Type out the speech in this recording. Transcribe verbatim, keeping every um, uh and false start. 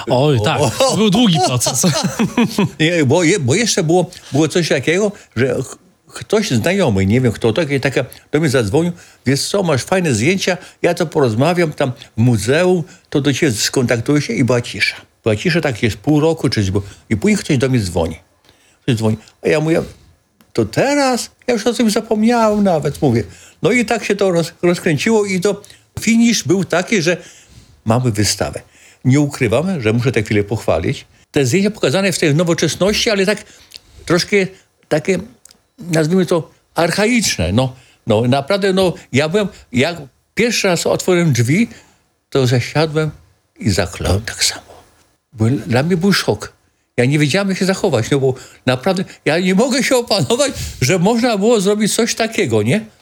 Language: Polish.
Oj, tak. To był długi proces. Nie, bo, je, bo jeszcze było, było coś takiego, że ch- ktoś znajomy, nie wiem kto to, i taka do mnie zadzwonił, wiesz co, masz fajne zdjęcia, ja to porozmawiam tam w muzeum, to do ciebie skontaktuję się i była cisza. Była cisza, tak jest pół roku, czy coś, i później ktoś do mnie dzwoni. Ktoś dzwoni, a ja mówię, to teraz? Ja już o tym zapomniałem nawet, mówię. No i tak się to roz, rozkręciło i to finisz był taki, że mamy wystawę. Nie ukrywam, że muszę tę chwilę pochwalić. Te zdjęcia pokazane w tej nowoczesności, ale tak troszkę takie, nazwijmy to, archaiczne. No, no naprawdę, no ja byłem, jak pierwszy raz otworzyłem drzwi, to zasiadłem i zakląłem tak samo. Bo dla mnie był szok. Ja nie wiedziałem, jak się zachować, no bo naprawdę ja nie mogę się opanować, że można było zrobić coś takiego, nie?